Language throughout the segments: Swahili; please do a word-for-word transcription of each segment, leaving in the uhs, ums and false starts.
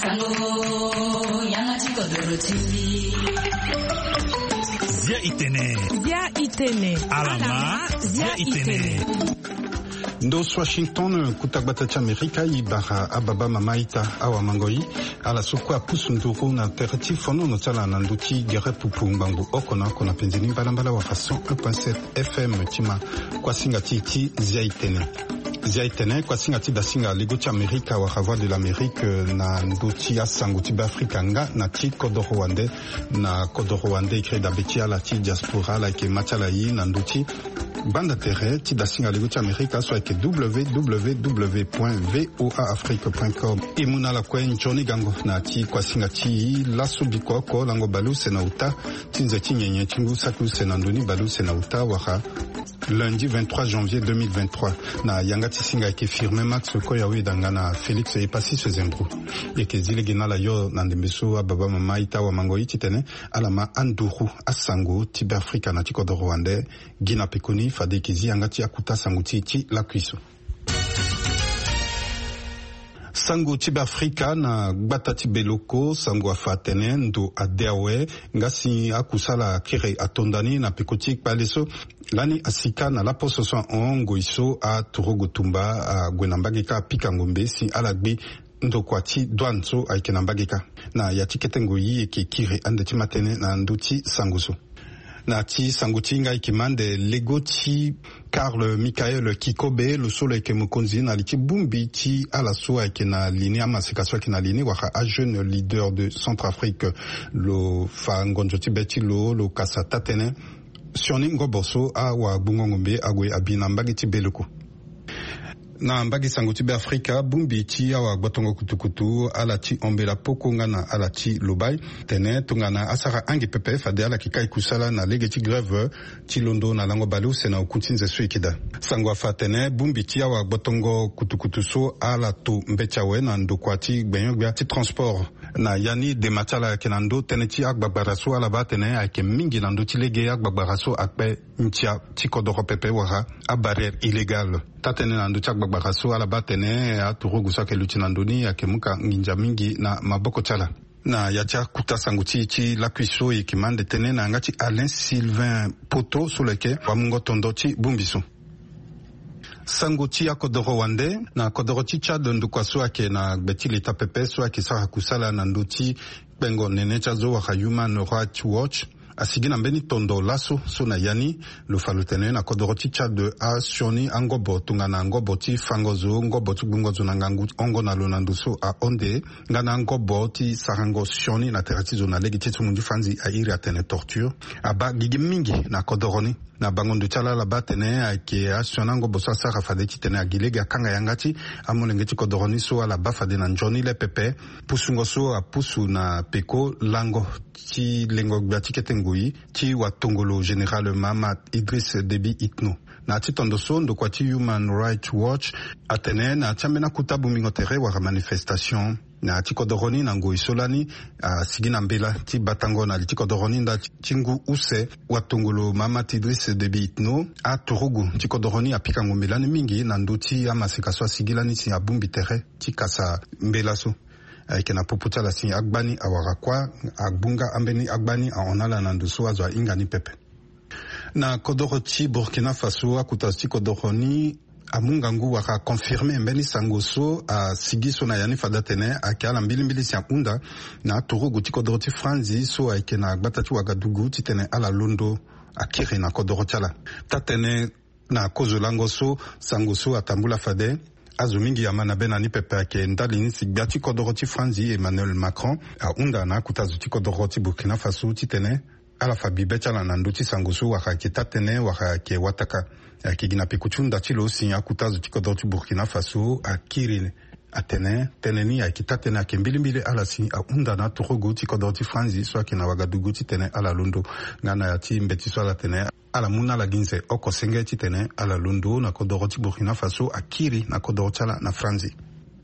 Zia itene. Zia itene. Alama. Zia itene. Ndos Washington kutabata Amerika ibara ababa mamaita awa mangoi ala sukwa pusunduru na terati fono no tala na nduti gere pupu mbangu okona kona penzini mbala wa façon un point sept F M tima kwa singa titi Zia itene. Zia itene kwa singa tida singa ligoti Amerika wa ravoir de l'Amérique na nduti ya sanguti Afrika nga na ti kodo Rwanda na kodo Rwanda ikre da betia la ti diaspora la ke machala yi na nduti banda terre ti da singa ligoti Amerika so ke w w w point voa afrique point com imuna la kwen Johnny Gango na ti kwa singa ti la subiko ko lango balu sena uta tinze ti nyenye tingu saku sena nduni balu sena uta waka lundi vingt-trois janvier deux mille vingt-trois na yanga ti singa ke firme Max Koyawe dangana Félix Epasi Sezembru yeke zile gina la yo na ndembeso ababa mama ita wa mangoyi titene alama anduru asango ti Afrika na ti kodo Rwanda gina pekoni fade kizi yanga ti akuta sango ti ti la kuiso sango tibe Afrika na gbata tibe loko sango afatene ndo adeawe ngasi akusala kire atondani na pekoti paleso lani asika na la poso so ongo iso a Torogo Tumba a Gwenambageka Pikangombe si alagbi ndo kwati douanso a Ikenambageka na yatiketengo yi eke kire andeti matene na nduti sangoso na ti sanguti ngai kimande legoti Karl Michael Kikobe le solo ke mukonzi na liti bumbi ti ala soa ke na ligne amasikaswa ke na ligne wa a jeune leader de Centrafrique lo fangonjoti beti lo lo kasata tene sioni ngoboso a wa bungongombe agwe abina mbagiti beluko na mbagi sanguti be Afrika bumbi ti awa gbatongo kutukutu ala ti ombela poko ngana ala ti lobai tene tungana asara angi pepe fade ala kikai kusala na lege ti greve ti londo na lango balu sena ukutinze suikida sango afa tene bumbi ti awa gbatongo kutukutu so ala to mbechawe na ndokwa ti gbenyogba ti transport na yani de matala kenando tene ti agbagbaraso ala ba tene ake mingi na ndo ti lege agbagbaraso akpe ntia ti kodoro pepe wara a barrière illégale tatene na ndo ti agbagbaраso ala ba tene a Torogo so ke luti na ndoni ake muka nginja mingi na maboko tala na yatia kuta sanguti ti la kuiso e kimande tene na ngati Alain Sylvain Poto soleke wa mungo tondo ti bumbiso sangoti ya kodoro wande na kodoro ti Chad ndukwa so ake na beti leta pepe so ake sa kusala na ndoti bengo nene chazo wa Human Rights Watch asigina mbeni tondo laso so na yani lo falutene na kodoro ti Chad a sioni angobo tunga na angobo ti fangozo ngobo ti bungozo na ngangu ongo na lo na nduso a onde ngana angobo ti sarango sioni na terati zo na legi ti tumundi fanzi a iri atene torture aba gigi mingi na kodoroni na bangondo chala la batene ake asionango bosa sara fade ti tene agilega kanga yangati amolenge ti kodoroni so ala bafade na njoni le pepe pusungo so a pusu na peko lango ti lengo gbati ketengui ti watongolo général Mahamat Idriss Déby Itno na ti tondo so ndo kwa ti Human Rights Watch atene na chamena kutabu mingotere wa manifestation na ti kodoroni na ngoi solani a sigina mbela ti batango na ti kodoroni nda tingu use watongolo Mahamat Idriss Déby Itno a Torogo ti kodoroni apika ngombelani mingi na nduti amasika so sigilani ti abumbi tere ti kasa mbela so ake na poputa la si agbani awara kwa agbunga ambeni agbani a onala na nduso azwa ingani pepe na kodoro ti Burkina Faso akuta ti kodoroni amungangu waka confirme mbeni sangoso a sigiso na yani fadatene ake ala mbili mbili si unda na Torogo ti kodoro ti Franzi so ake na gbata ti Wagadugu ti tene ala londo akiri na kodoro tiala tatene na kozo langoso sangoso atambula fade azo mingi amana bena ni pepe ake ndali ni sigba ti kodoro ti Franzi Emmanuel Macron a unda na kutazo ti kodoro ti Burkina Faso ti tene ala fabi bechala na nduti sangoso waka ke tatene waka ke wataka ke gina pekuchunda ti lo si akutazo ti kodoro ti Burkina Faso a kiri atene teneni a ki tatene ake mbilimbili ala si a unda na Torogo ti kodoro ti Franzi so ake na Wagadugu ti tene ala londo ngana ya ti mbeti so ala tene ala muna la ginze oko senge ti tene ala londo na kodoro ti Burkina Faso a kiri na kodoro tiala na Franzi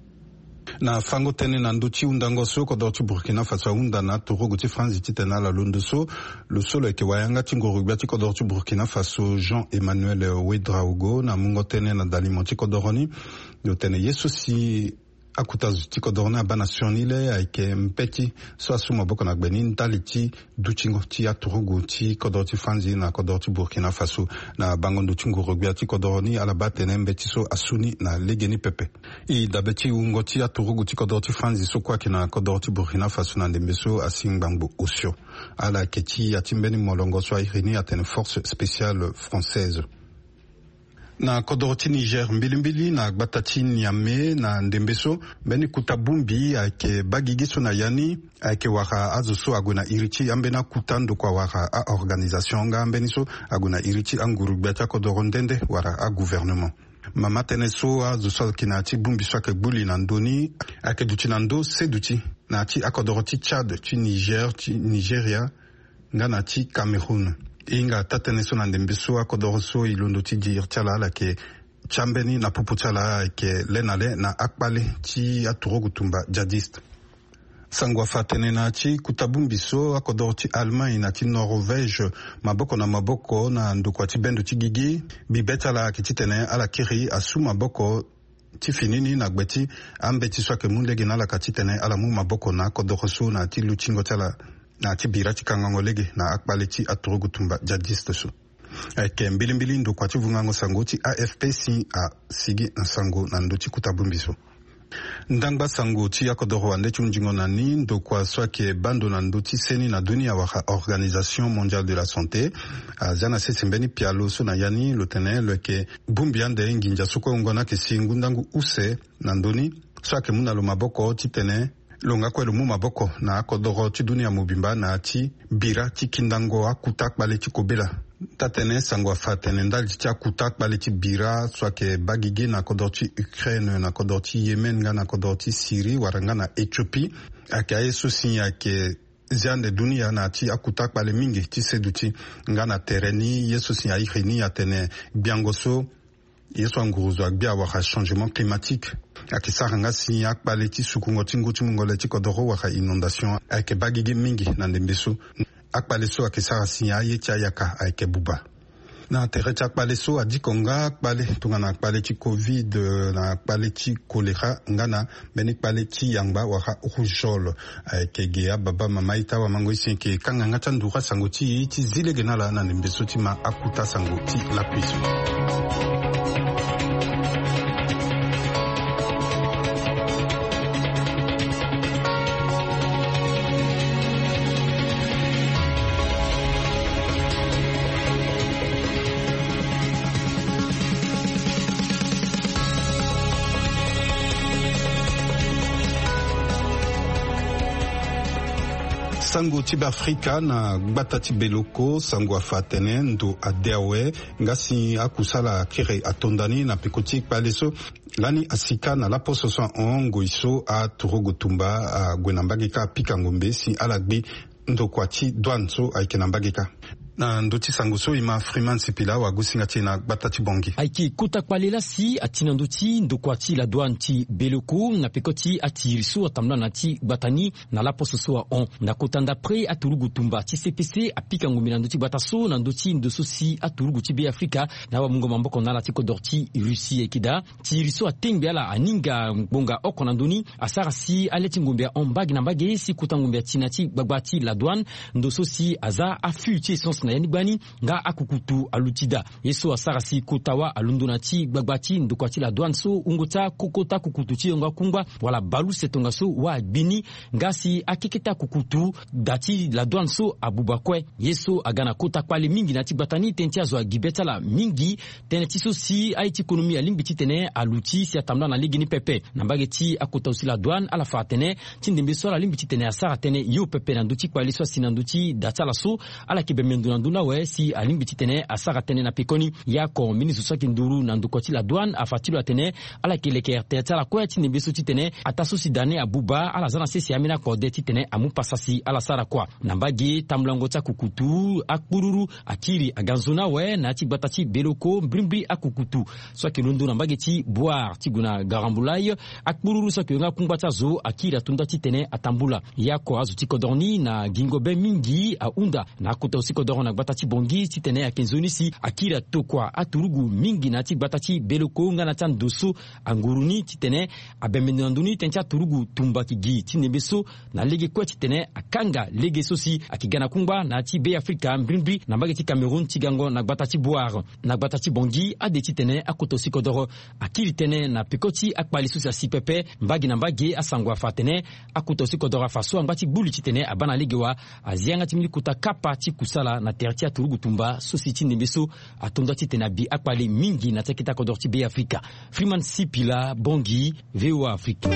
na fango tene na nduti undango so kodoro ti Burkina Faso unda na Torogo ti Franzi ti tene ala londo so lo solo eke wayanga ti ngorugba ti kodoro ti Burkina Faso Jean-Emmanuel Ouedraogo na mungo tene na dalimo ti kodoroni yo tene yeso si akuta zuti kodorna banationile aike mpeti so asu maboko na gbenin daliti duchingo ti aturugu ti kodorti fanzi na kodorti Burkina Faso na bangondo chingo rogbia ti kodorni ala batene mbeti so asuni na legeni pepe i dabeti ungo ti aturugu ti kodorti fanzi so kwa kina kodorti Burkina Faso na ndembeso asingbango osio ala keti atimbeni molongo so irini atene force spéciale française na kodoroti Niger mbilimbili na gbatati Niamey na ndembeso beni kutabumbi ake bagigiso na yani ake waka azuso aguna irichi ambena kutando kwa waka a organisation nga ambeniso aguna irichi angurubeta kodorondende wara a gouvernement mama teneso azuso kinati bumbi swake buli na ndoni ake duchi na ndo se duchi na ti akodoroti Tchad ti Niger ti Nigeria nga na ti Cameroun inga tateneso na ndembeso akodoroso ilondo ti dir tiala la ke chambeni na pupu tiala ke lenale na akpale ti aturogu tumba jadiste sangwa fatene na ti kutabumbiso akodoro ti Allemagne na ti Norvège maboko na maboko na ndukwa ti bendo ti gigi bibetala ke ti tene ala kiri asu maboko ti finini na gbeti ambeti swake mundege na la kati tene ala mu maboko na akodoroso na ti luchingo tiala na ti bira ti kangango lege na akpale ti aturugu tumba jadiste so eke mbilimbili ndo kwa ti vungango sango ti A F P si a sigi nsango na ndo ti kutabumbiso ndangba sango ti akodoro ande ti unjingo na ni ndo kwa swake bando na ndo ti seni na dunia waka Organisation Mondiale de la Santé azia na sese mbeni pialo so na yani lo tene lo ke bumbi ande nginja soko ngona ke si ngundangu use na ndoni swake muna lo maboko ti tene longa kwelo mu maboko na akodoro ti dunia mobimba na ti bira ti kindango akuta akpale ti kobela tatene sango afa tene ndali ti akuta akpale ti bira swake bagige na akodoro ti Ukraine na akodoro ti Yemen nga na akodoro ti Syrie wara nga na Ethiopie ake aye so si ake ziande dunia na ti akuta akpale mingi ti sedu ti nga na tereni ye so si airi ni atene biango so ye so anguruzo agbia waka changement climatique ake sara nga si akpale ti sukungo ti ngu ti mungole ti kodoro waka inondation ake bagige mingi na ndembeso akpale so ake sara si aye ti ayaka ake buba na tere ti akpale so adiko nga akpale tunga na akpale ti covid na akpale ti choléra nga na mbeni akpale ti yangba waka rougeole ayeke ge ababa mama ita wamango isi yeke kanga nga ti andura sango ti ti zilege na la na ndembeso ti ma akuta sango ti lapiso sango ti Afrika na gbata ti beloko sango afa tene ndo adeawe ngasi akusala kire atondani na peko ti kpale so lani asika na lapo so so ongo iso a turugu tumba a gwena mbagika pika ngombe si alagbi ndo kwa ti douane so ayeke na mbagika na ndo ti sango so ima Freeman Sipila wagusinga ti na gbata ti bongi ayeke kota kpale la si ati na ndö ti ndokua ti la douane ti beloko na peko ti atiri so atambula na ti gbata ni na lapo so so ahon na kota ndapre aturugu tumba ti C P C apika ngombe na ndö ti gbata so na ndö ti ndo so si aturugu ti Beafrika na wamungo mamboko na ala ti kodro ti Russie ayeke da tiri so atengbe ala aninga ngbonga oko na ndöni asara si ale ti ngombe ahon mbage na mbage si kota ngombe ati na ti gbagba ti la douane ndo so si aza afu ti essence na yani gbani nga akukutu alutida yeso asara si kotawa alundo na ti gbagba ti ndokua ti la douane so ungota kokota kukutu ti nga kungba wala balu setonga so wa agbini nga si akeketa kukutu dati la douane so abuba kue yeso aga na kota kpale mingi na ti gbata ni tene ti azo agibia ti ala mingi tene ti so si aye ti ekonomi alingbi ti tene aluti si atambula na lege ni pepe na mbage ti akota aussi la douane ala fa tene ti ndembe so ala lingbi ti tene asara tene yo pepe na ndö ti kpale so asi na ndö ti dati ala so ala yeke be mendo na ndö na we si alingbi ti tene asara tene na pekoni ya ko ministre so yeke nduru na ndoko ti la douane afa ti lo atene ala yeke leke erte ti ala kue ti ndembe so ti tene ata so si dane abuba ala za na sese ambeni akode ti tene amu pasa si ala sara kuâ na mbage tambulango ti akukutu akpururu akiri aga nzo na awe na ti gbata ti beloko mbrimbri akukutu so ayeke londo na mbage ti boire ti gue na garambulai akpururu so ayeke nga kungba ti azo akiri atunda ti tene atambula ya ko azo ti kodro ni na gingo be mingi ahunda na akota aussi kodro na na gbata ti bongi ti tene a kenzoni si akira tokwa aturugu mingi na ti gbata ti beloko nga na ti andoso anguruni ti tene a bemenanduni tencha turugu tumba ki gi ti nebeso na lege kwe ti tene a kanga lege so si a ki gana kungba na ti be Afrika mbrinbri na mbage ti Cameroun ti gango na gbata ti boar na gbata ti bongi a de ti tene a koto si kodoro akiri tene na pekoti akpali so si pepe mbagi na mbage a sangwa fa tene a koto si kodoro fa so angba ti gbuli ti tene a bana lege wa a zianga ti mili kuta kapa ti kusala na ter ti a turugu tumba so si ti nebeso a tondo ti tene a bi akpali mingi na ti kita kodoro ti be Afrika. Freeman Sipila Bongi V O A Afrique.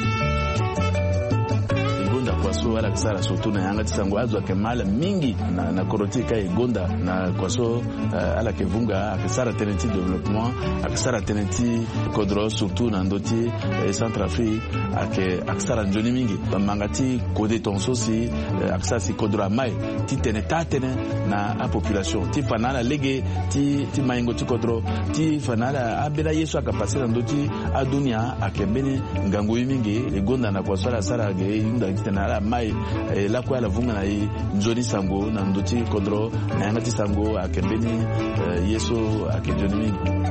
Kwaso ala kisara soto na yanga tisango azwa kemala mingi na na korotika igonda na kwaso uh, ala kevunga akisara tenenti development akisara tenenti kodro surtout na ndoti uh, Centrafrique ake akisara njoni mingi mangati kode tonso si uh, akisara si kodro mai ti tene tatene na a population ti fanala lege ti ti maingo ti kodro ti fanala abela yesu akapasira ndoti adunia akembeni ngango mingi igonda na kwaso ala sara ge inda kitena ala mai eh, la kwa la vunga na i njoni sango na ndoti kodro na yangati sango akembeni eh, yeso akejoni mingi.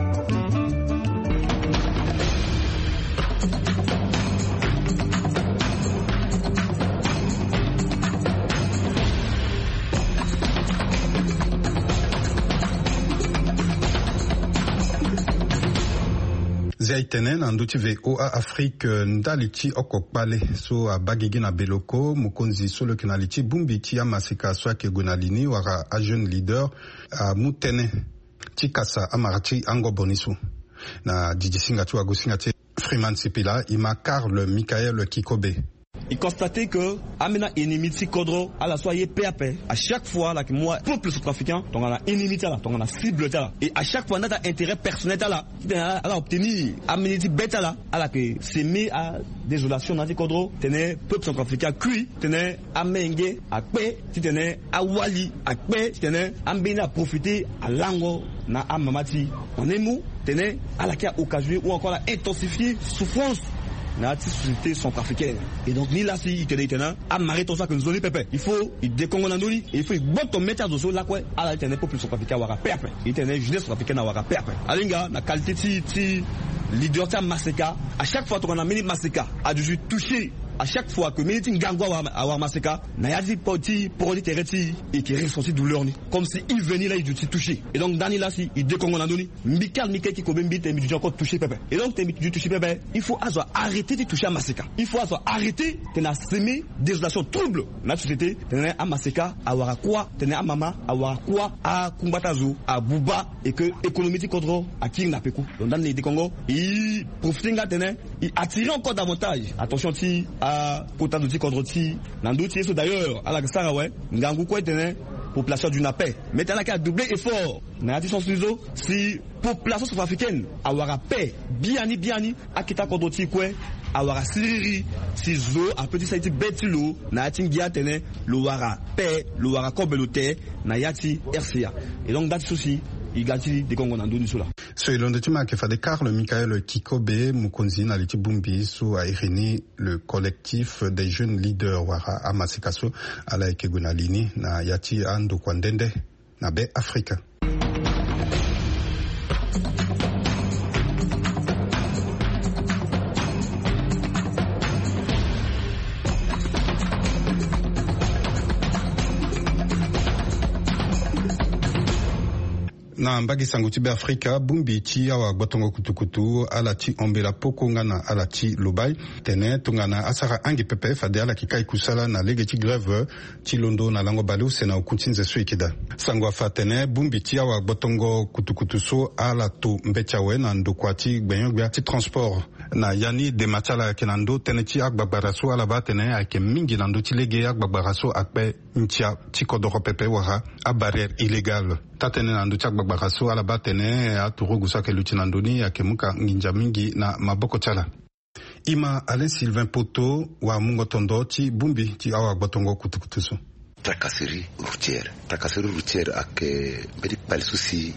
Zaitene na nduti V O A Afrique ndalichi okokpale so abagigi na beloko mukonzi solo kinalichi bumbi ti amasika so ake gonalini wara a jeune leader a mutene tikasa amarachi ango bonisu na didisinga tu agosinga ti Freeman Sipila ima Karl Michael Kikobe. Il constatait que amena ennemie kodro à la soirée paix à paix à chaque fois là que moi peuple sud-africain donc on a ennemi là donc on a cible là et à chaque fois on a intérêt personnel là à la obtenir amener bête là à la que s'aimer à désolation dans kodro tenait peuple sud-africain cuit tenait amenge à paix tenait à wali à paix tenait ambena profiter à lango na amamati on est mou tenait à la qui a occasionné ou encore la intensifier souffrance na société centrafricaine et donc ni là si il tenait tenant à marrer tout ça que nous zone pépé il faut il décongo nandoli il faut bon ton métier de zo là quoi à la tenait peuple centrafricain wara pépé il tenait jeunesse centrafricaine wara pépé alinga na qualité ti ti leader ta maseka à chaque fois qu'on a mené maseka a dû toucher à chaque fois que meeting gangwa wa maseka na yadi poti produit tereti et qui ressenti douleur ni comme si il venait là il dû toucher et donc dani là si il décongo nandoli mbikal mike ki ko bembi te mi dû encore toucher pépé et donc te mi dû toucher pépé il faut azo arrêter de toucher à maseka il faut azo arrêter de na semer désolation trouble na société tenait à maseka à wara quoi tenait à mama à wara quoi à kumbatazo à buba et que économie contre à king na peku donc dans les décongo il profiting là tenait il attire encore davantage attention ti à kota de contre ti nandoti so d'ailleurs à la sara ouais ngangu quoi tenait population du napé mais t'as la qui a doublé effort na yati son suzo si population sud-africaine awara paix biani biani akita contre ti quoi awara siriri si zo a petit saiti betilo na yati ngia tene lo wara paix lo wara kobelote na yati R C A et donc dat souci il gâtit des Congo nandoni sula so ilonde tima ke fade Karl Michael Kikobe mukonzi na liti bumbi so a irini le collectif des jeunes leaders wara amasikaso ala ekegunalini na yati ando kwandende na be Afrika. Na mbagi sango tibe Afrika bumbi ti awa gbatongo kutukutu ala ti ombela poko ngana ala ti lobai tene tungana asara angi pepe fade ala kikai kusala na lege ti grève ti londo na lango balu sena ukutinze so ikida sango afa tene bumbi ti awa gbatongo kutukutu so ala to mbechawe na ndokwa ti gbenyogba ti transport na yani de machala kenando tene ti agbagbaraso ala ba tene ake mingi nando ti lege agbagbaraso akpe ntia ti kodoro pepe wara a barrière illégale tatene nando ti agbagbaga ala batene aturugusa ke lutinandoni akemuka nginja mingi na maboko chala ima Alain Sylvain Poto wa mungo tondo ti bumbi ti awa gbatongo kutukutusu tracasserie routière tracasserie routière ak bedi pal souci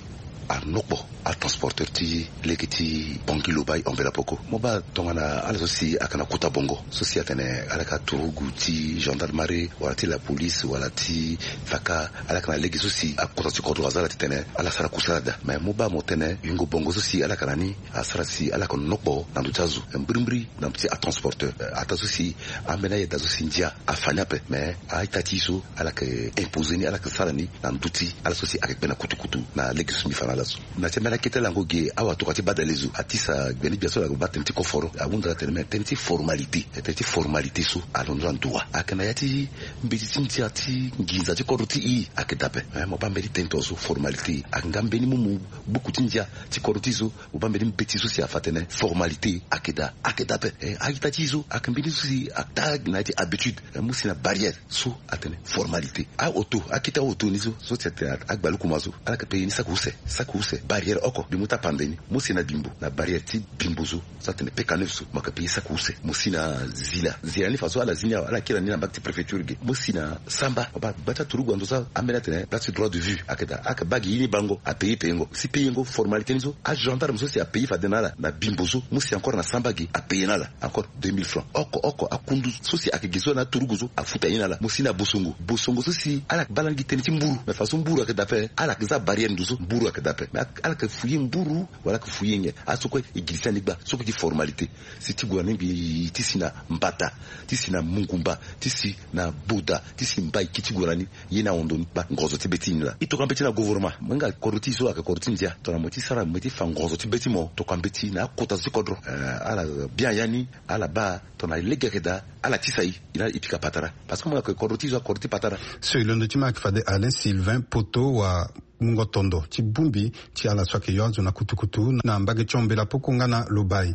a nokbo a transporteur ti leki ti bongi lobai on bela poko moba tongana ala sosi akana kuta bongo sosi atene ala ka turugu ti gendarmerie wala ti la police wala ti faka ala kana leki sosi akota ti kodro azala ti tene ala sara kusada mais moba motene yungo bongo sosi ala kana ni asara si ala kon nokbo na dutazu mbrimbri na ti a transporteur ata sosi amena ya dazo sindia afanya pe mais a itati so ala ke imposer ni ala ke sala ni na duti ala sosi akepena kutu kutu na leki sumi fana lazo na temela ketela ngoge awa to kati badalezu atisa beni biaso la batenti ko foro abunda tene tenti formalité tenti formalité so alondra ndwa akana yati mbiti tinti ati nginza ti koroti i akedape mo bambeli tentoso formalité angambeni mumu beaucoup tinja ti koroti so bambeli mbiti so si afatene formalité akeda akedape aitati so akambeni so si atag na ti habitude musina barrière so atene formalité a auto akita auto nizo so tete agbalu kumazo ala ke peyini sakuse sakuse barrière oko bimuta pandeni musina bimbo na barrière ti bimbozo satene pekanefso makapi sakuse musina zila zila ni faso ala zinya ala kila ni na bakti préfecture ge musina samba ba bata turugu andosa amena tene place droit de vue akeda ak bagi ni bango a payer pengo si payengo formalité nizo a gendarme so si a payer fa denala na bimbozo musi encore na samba ge a payer nala encore deux mille francs oko oko akundu so si akegezo na turugu zo afuta inala musina bosongo bosongo so si ala balangi tene ti mburu mais façon mburu akeda pe ala keza barrière ndozo mburu akeda pe mais ala ke fuyi mburu wala ke fuyi nge asoko igilisa nigba soko ti formalité si ti gouvernement bi ti sina mbata ti sina mungumba ti si na buda ti si mbai kiti gouvernement yena ondoni ba ngozo ti betini la ito kambeti na gouvernement manga koroti so aka koroti ndia to na moti sara moti fa ngozo ti beti mo to kambeti na kota si kodro uh, ala bien yani ala ba to na legekeda ala tisai ina ipika patara parce que manga koroti so koroti patara so ilondo ti mak fade Alain Sylvain Poto wa mungo tondo ti bumbi ti ala swake yo azo na kutukutu na mbage chombela poko ngana lobai.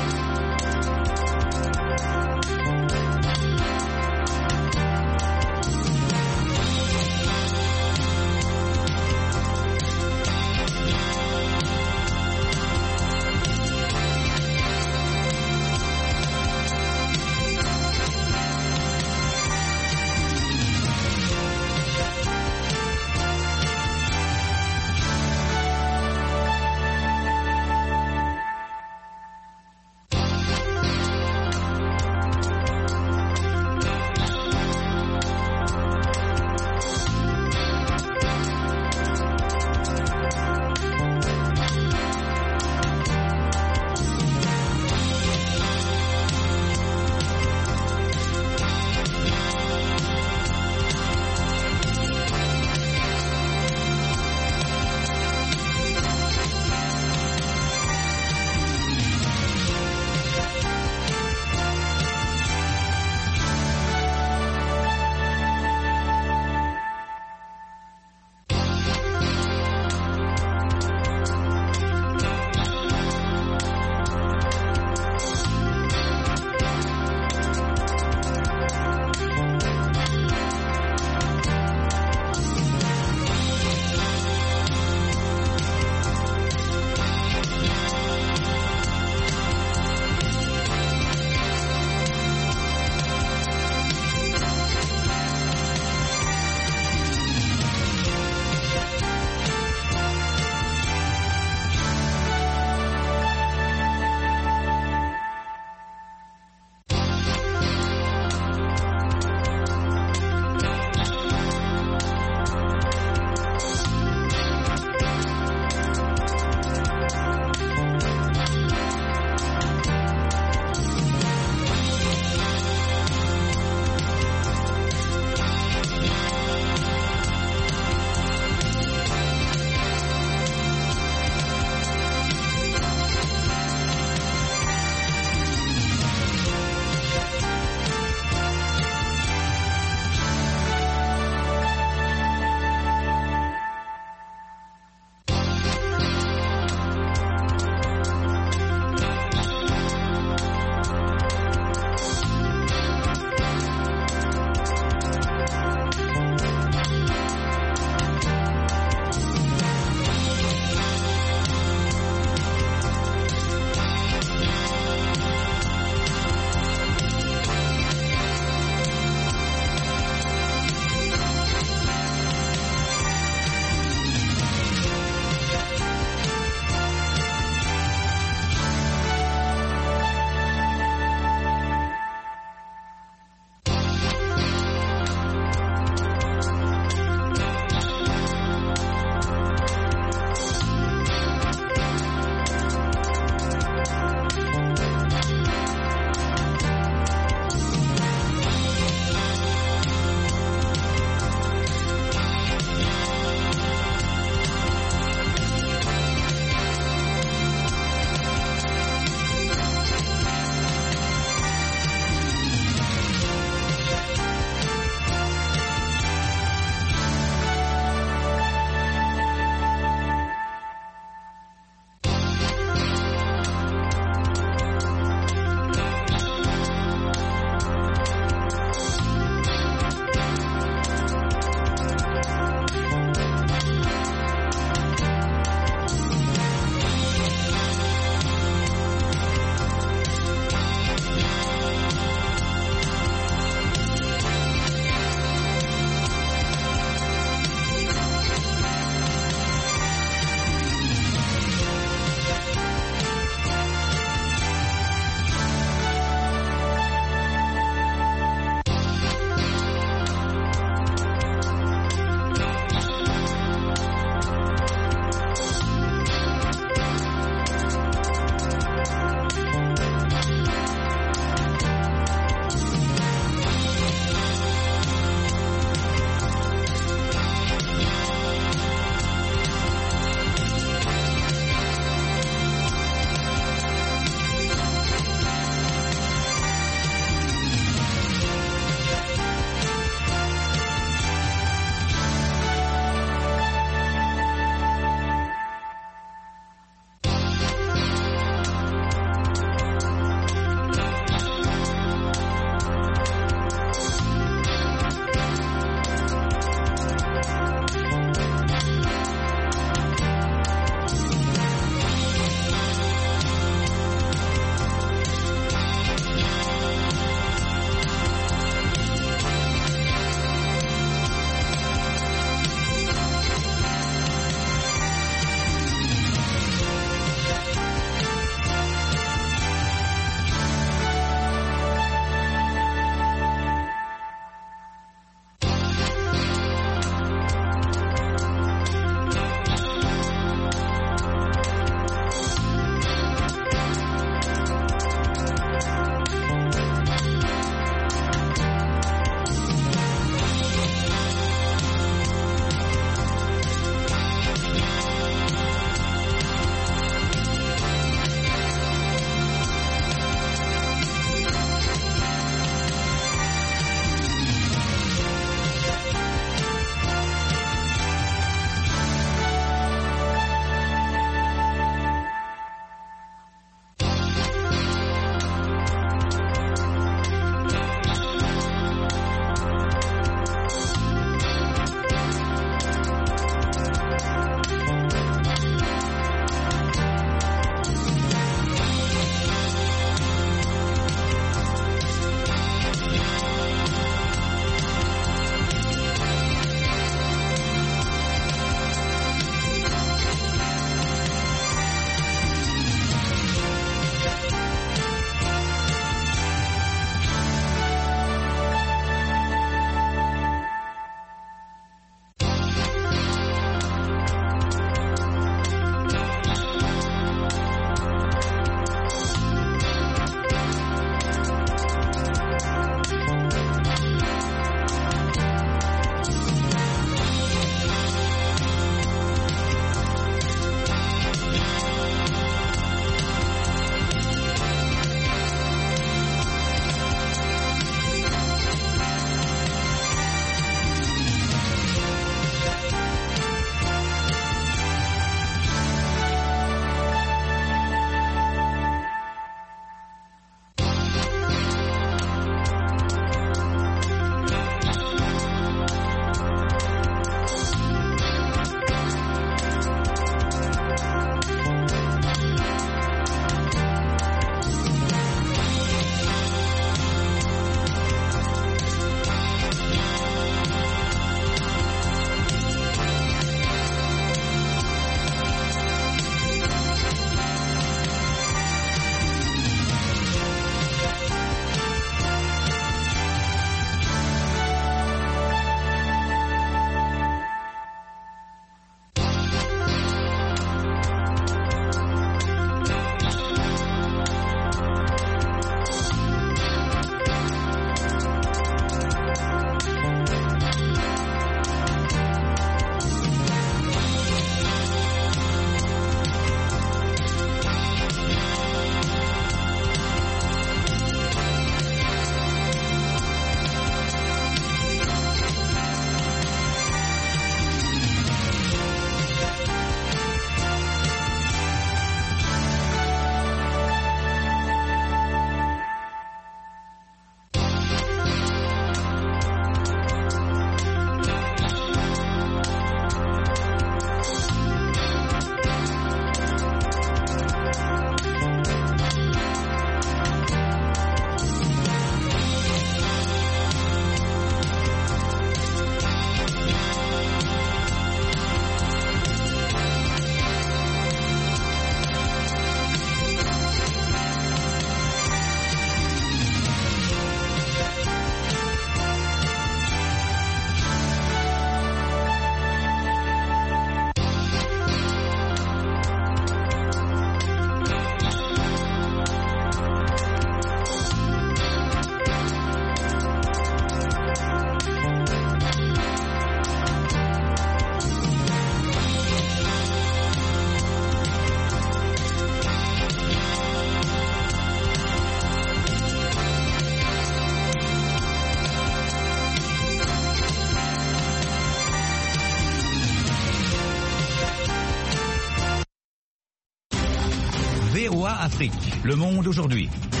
Afrique. Le Monde aujourd'hui.